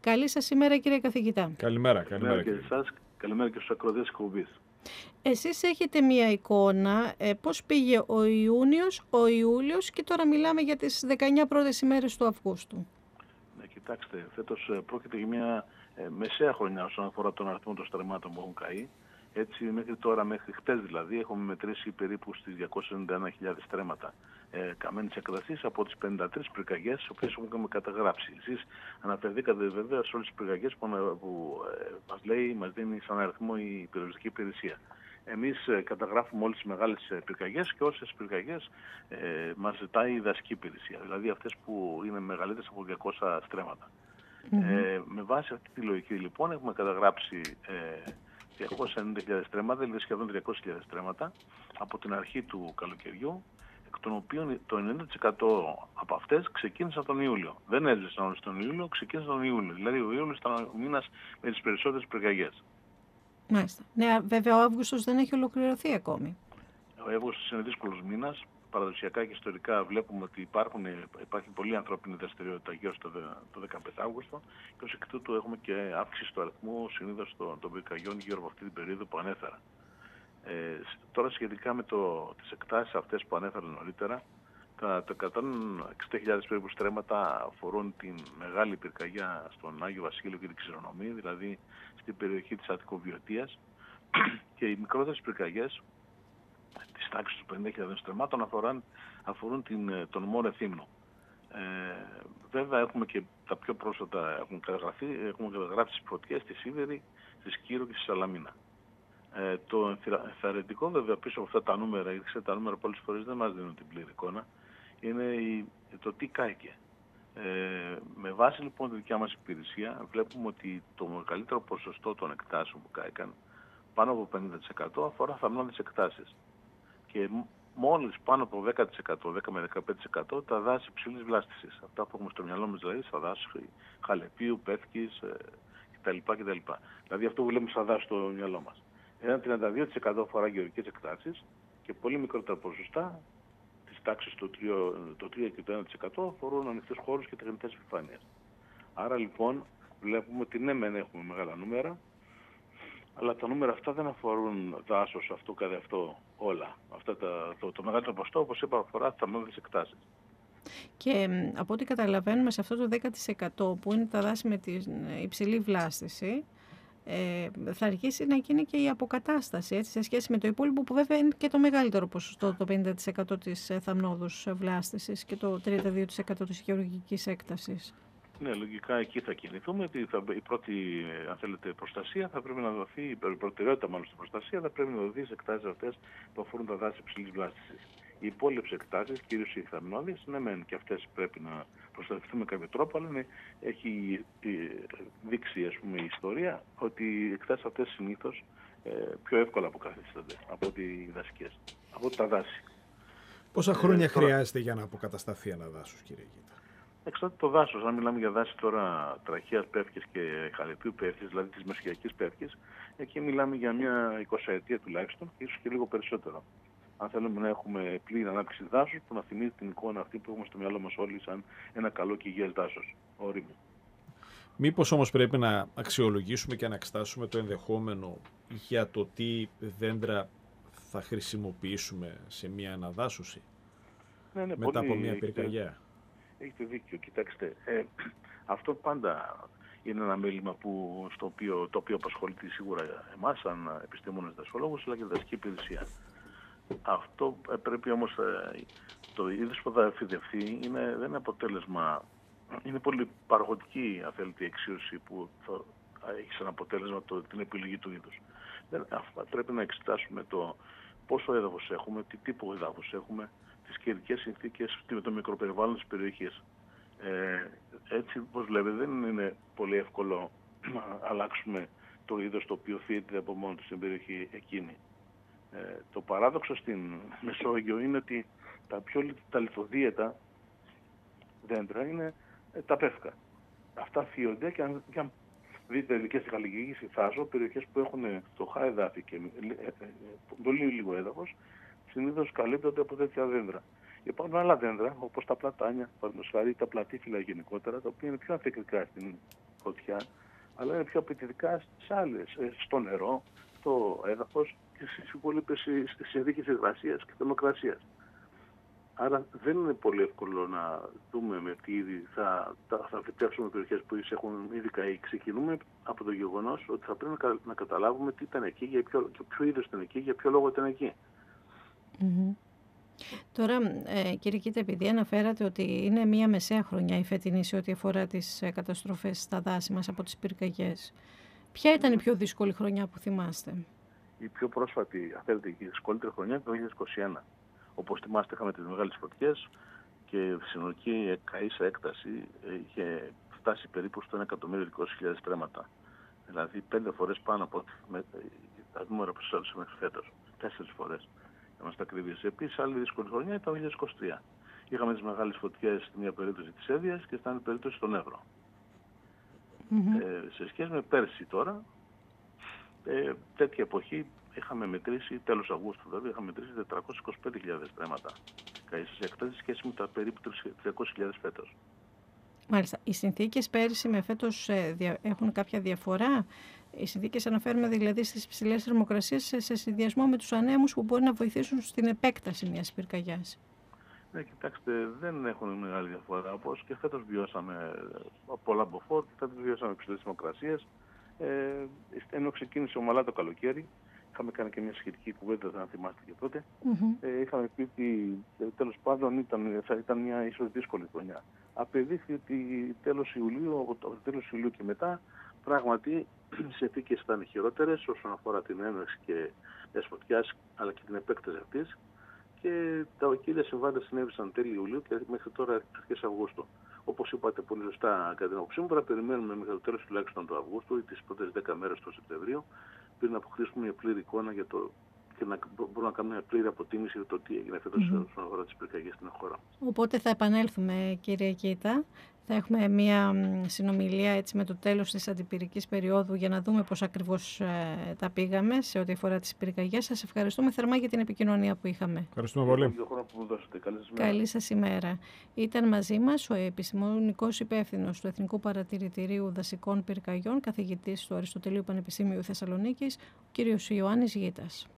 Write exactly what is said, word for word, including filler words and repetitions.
Καλή σας ημέρα, κύριε καθηγητά. Καλημέρα, καλημέρα και εσάς, καλημέρα και στους ακροατές εκπομπής. Εσείς έχετε μία εικόνα ε, πώς πήγε ο Ιούνιος, ο Ιούλιος και τώρα μιλάμε για τις δεκαεννιά πρώτες ημέρες του Αυγούστου. Ναι, κοιτάξτε, φέτος πρόκειται για μια ε, μεσαία χρονιά όσον αφορά τον αριθμό των στρεμμάτων που έχουν καεί. Έτσι, μέχρι τώρα, μέχρι χτες δηλαδή, έχουμε μετρήσει περίπου στις διακόσιες ενενήντα ένα χιλιάδες στρέμματα ε, καμένης έκτασης από τις πενήντα τρεις πυρκαγιές, τις οποίες έχουμε καταγράψει. Εσείς αναφερθήκατε βέβαια σε όλες τις πυρκαγιές που, που ε, μας λέει, μας δίνει σαν αριθμό η πυροσβεστική υπηρεσία. Εμείς ε, καταγράφουμε όλες τις μεγάλες ε, πυρκαγιές και όσες πυρκαγιές ε, μας ζητάει η δασική υπηρεσία, δηλαδή αυτές που είναι μεγαλύτερες από διακόσια στρέμματα. Mm-hmm. Ε, με βάση αυτή τη λογική λοιπόν έχουμε καταγράψει ε, διακόσιες ενενήντα χιλιάδες στρέμματα, δηλαδή σχεδόν τριακόσιες χιλιάδες στρέμματα από την αρχή του καλοκαιριού, εκ των οποίων το ενενήντα τοις εκατό από αυτές ξεκίνησαν τον Ιούλιο. Δεν έζησαν όλες τον Ιούλιο, ξεκίνησαν τον Ιούλιο. Δηλαδή ο Ιούλιος ήταν ο μήνας με τις περισσότερες πυρκαγιές. Μάλιστα. Ναι, βέβαια ο Αύγουστος δεν έχει ολοκληρωθεί ακόμη. Ο Αύγουστος είναι δύσκολος μήνας. Παραδοσιακά και ιστορικά βλέπουμε ότι υπάρχουν, υπάρχει πολλή ανθρώπινη δραστηριότητα γύρω στο το δεκαπέντε Αύγουστο και ως εκ τούτου έχουμε και αύξηση του αριθμού συνήθως των, των πυρκαγιών γύρω από αυτή την περίοδο που ανέφερα. Ε, τώρα σχετικά με το, τις εκτάσεις αυτές που ανέφερα νωρίτερα, τα, τα εκατόν εξήντα χιλιάδες περίπου στρέμματα αφορούν την μεγάλη πυρκαγιά στον Άγιο Βασίλειο και την Ξηρονομία, δηλαδή στην περιοχή της Αττικοβιωτίας, και οι μικρότερες πυρκαγιές της τάξης του πενήντα χιλιάδες στρεμμάτων αφορούν, αφορούν την, τον Μόρε Θύμνο. Ε, βέβαια έχουμε και τα πιο πρόσφατα έχουν καταγραφεί, έχουμε καταγράψει τις φωτιές στη Σίδερη, στη Σκύρο και στη Σαλαμίνα. Ε, το ενθαρρυντικό βέβαια πίσω από αυτά τα νούμερα, γιατί τα νούμερα πολλές φορές δεν μας δίνουν την πλήρη εικόνα, είναι η, το τι κάηκε. Ε, με βάση λοιπόν τη δικιά μας υπηρεσία βλέπουμε ότι το μεγαλύτερο ποσοστό των εκτάσεων που κάηκαν, πάνω από πενήντα τοις εκατό, αφορά θαμνώδεις εκτάσεις. Και μόλις πάνω από δέκα τοις εκατό, δέκα με δεκαπέντε τοις εκατό τα δάση υψηλής βλάστησης. Αυτά που έχουμε στο μυαλό μας δηλαδή, στα δάση Χαλεπίου, Πεύκης ε, κτλ, κτλ. Δηλαδή αυτό που βλέπουμε στα δάση στο μυαλό μας. Ένα τριάντα δύο τοις εκατό αφορά γεωργικές εκτάσεις και πολύ μικρότερα ποσοστά της τάξης το τρία και το ένα τοις εκατό αφορούν ανοιχτούς χώρους και τεχνητές επιφάνειες. Άρα λοιπόν βλέπουμε ότι ναι μεν έχουμε μεγάλα νούμερα, αλλά τα νούμερα αυτά δεν αφορούν δάσος αυτό καθ' αυτό όλα. Αυτά τα, το, το μεγαλύτερο ποσοστό, όπως είπα, αφορά τις θαμνώδεις εκτάσεις. Και από ό,τι καταλαβαίνουμε, σε αυτό το δέκα τοις εκατό που είναι τα δάση με την υψηλή βλάστηση, ε, θα αρχίσει να γίνει και η αποκατάσταση, έτσι, σε σχέση με το υπόλοιπο που βέβαια είναι και το μεγαλύτερο ποσοστό, το πενήντα τοις εκατό της θαμνώδους βλάστησης και το τριάντα δύο τοις εκατό της γεωργικής έκτασης. Ναι, λογικά εκεί θα κινηθούμε, ότι θα, η πρώτη, αν θέλετε, προστασία θα πρέπει να δοθεί, η προτεραιότητα μάλλον στην προστασία θα πρέπει να δοθεί σε εκτάσεις αυτές που αφορούν τα δάση υψηλής βλάστησης. Οι υπόλοιπες εκτάσεις, κυρίως οι θαμνώδεις, ναι μεν και αυτές πρέπει να προστατευτούν με κάποιο τρόπο, αλλά είναι, έχει δείξει, ας πούμε, η ιστορία ότι οι εκτάσεις αυτές συνήθως ε, πιο εύκολα αποκαθίστανται από ότι οι δασικές, από τα δάση. Πόσα χρόνια ε, τώρα... χρειάζεται για να αποκατασταθεί ένα δάσος, κύριε Γήτα? Εξαρτάται το δάσος. Αν μιλάμε για δάση τώρα Τραχείας Πεύκης και Χαλεπίου Πεύκης, δηλαδή της Μεσογειακής Πεύκης, εκεί μιλάμε για μια εικοσαετία τουλάχιστον και ίσως και λίγο περισσότερο. Αν θέλουμε να έχουμε πλήρη ανάπτυξη δάσους που να θυμίζει την εικόνα αυτή που έχουμε στο μυαλό μας όλοι σαν ένα καλό και υγιές δάσος, όριμο. Μήπως όμως πρέπει να αξιολογήσουμε και να εξετάσουμε το ενδεχόμενο για το τι δέντρα θα χρησιμοποιήσουμε σε μια αναδάσωση ναι, ναι, μετά πολύ, από μια πυρκαγιά? Έχετε δίκιο. Κοιτάξτε, ε, αυτό πάντα είναι ένα μέλημα που, στο οποίο, το οποίο απασχολεί σίγουρα εμάς σαν επιστήμονες δασολόγους, αλλά και τη δασική υπηρεσία. Αυτό ε, πρέπει όμως, ε, το είδος που θα εφηδευτεί είναι, δεν είναι αποτέλεσμα, είναι πολύ παραγωγική, αν θέλετε, η εξίωση που θα έχει σαν αποτέλεσμα το, την επιλογή του είδους. Δεν, αυτά, πρέπει να εξετάσουμε το πόσο έδαφος έχουμε, τι τύπο έδαφος έχουμε, τις καιρικές συνθήκες με το μικροπεριβάλλον της περιοχής. Ε, έτσι, όπως βλέπετε, δεν είναι πολύ εύκολο να αλλάξουμε το είδος το οποίο φύγεται από μόνο του στην περιοχή εκείνη. Ε, το παράδοξο στην Μεσόγειο είναι ότι τα πιο τα λιθοδίαιτα δέντρα είναι ε, τα πεύκα. Αυτά φύγονται και αν, και αν δείτε και στη Χαλκιδική, στη Θάσο, περιοχές που έχουν φτωχά εδάφη και ε, ε, ε, πολύ λίγο έδαφος, συνήθως καλύπτονται από τέτοια δέντρα. Υπάρχουν άλλα δέντρα, όπως τα πλατάνια, παραδείγματος χάρη, τα πλατήφυλλα γενικότερα, τα οποία είναι πιο ανθεκτικά στην φωτιά, αλλά είναι πιο απαιτητικά στις άλλες, στο νερό, στο έδαφος και στις υπόλοιπες συνθήκες υγρασίας και θερμοκρασίας. Άρα δεν είναι πολύ εύκολο να δούμε με τι είδη θα, θα, θα φυτέψουμε περιοχές που έχουν ήδη καεί. Ξεκινούμε από το γεγονός ότι θα πρέπει να, να καταλάβουμε τι ήταν εκεί, για ποιο, και ποιο είδος ήταν εκεί, για ποιο λόγο ήταν εκεί. Mm-hmm. Τώρα, ε, κύριε Κίτα, επειδή αναφέρατε ότι είναι μία μεσαία χρονιά η φετινή σε ό,τι αφορά τις ε, καταστροφές στα δάση μας από τις πυρκαγιές, ποια ήταν η πιο δύσκολη χρονιά που θυμάστε? Η πιο πρόσφατη, αν θέλετε, η δυσκολότερη χρονιά το δύο χιλιάδες είκοσι ένα. Όπως θυμάστε, είχαμε τις μεγάλες φωτιές και η συνολική καΐσα έκταση είχε φτάσει περίπου στο ένα εκατομμύριο διακόσιες χιλιάδες στρέμματα. Δηλαδή πέντε φορές πάνω από τα νούμερα που σας έδωσα μέχρι φέτος. Τέσσερις φορές. Είμαστε ακριβείς. Επίσης, άλλη δύσκολη χρονιά ήταν το δύο χιλιάδες είκοσι τρία. Είχαμε τις μεγάλες φωτιές στη μία περίπτωση της Εύβοιας και στην άλλη περίπτωση στον Εύρο. Mm-hmm. Ε, σε σχέση με πέρσι τώρα, ε, τέτοια εποχή είχαμε μετρήσει, τέλος Αυγούστου δηλαδή, είχαμε μετρήσει τετρακόσιες είκοσι πέντε χιλιάδες στρέμματα καΐσης έκτασης σε σχέση με τα περίπου τριακόσιες χιλιάδες φέτος. Μάλιστα. Οι συνθήκες πέρυσι με φέτος ε, έχουν κάποια διαφορά? Οι συνθήκες αναφέρουμε δηλαδή στις ψηλές θερμοκρασίες σε, σε συνδυασμό με τους ανέμους που μπορεί να βοηθήσουν στην επέκταση μιας πυρκαγιάς. Ναι, κοιτάξτε, δεν έχουν μεγάλη διαφορά. Όπως και φέτος βιώσαμε πολλά μποφόρ και φέτος βιώσαμε ψηλές θερμοκρασίες. Ε, ενώ ξεκίνησε ομαλά το καλοκαίρι, είχαμε κάνει και μια σχετική κουβέντα, αν θυμάστε και τότε. Mm-hmm. Ε, είχαμε πει ότι τέλος πάντων ήταν, θα ήταν μια ίσως δύσκολη χρονιά. Απεδείχθη ότι τέλος Ιουλίου, από το τέλος Ιουλίου και μετά, πράγματι οι συνθήκες ήταν χειρότερες όσον αφορά την έναρξη και της φωτιάς, αλλά και την επέκταση αυτής. Και τα κύρια συμβάντα συνέβησαν τέλη Ιουλίου και μέχρι τώρα αρχές Αυγούστου. Όπως είπατε πολύ σωστά, κατά την άποψή μου, πρέπει να περιμένουμε μέχρι το τέλος τουλάχιστον του Αυγούστου ή τις πρώτες δέκα μέρες του Σεπτεμβρίου, πριν να αποκτήσουμε μια πλήρη εικόνα για το, και να μπορούμε να κάνουμε μια πλήρη αποτίμηση για το τι έγινε φέτος mm-hmm. όσον αφορά τις πυρκαγιές στην χώρα. Οπότε θα επανέλθουμε, κύριε Κίτα. Θα έχουμε μια συνομιλία έτσι, με το τέλος της αντιπυρικής περίοδου για να δούμε πώς ακριβώς ε, τα πήγαμε σε ό,τι αφορά τις πυρκαγιές. Σας ευχαριστούμε θερμά για την επικοινωνία που είχαμε. Ευχαριστούμε πολύ. Που Καλή σας ημέρα. Καλή σας ημέρα. Ήταν μαζί μας ο επιστημονικός υπεύθυνος του Εθνικού Παρατηρητηρίου Δασικών Πυρκαγιών, καθηγητής του Αριστοτελείου Πανεπιστημίου Θεσσαλονίκης, ο κύριος Ιωάννης Γίτας.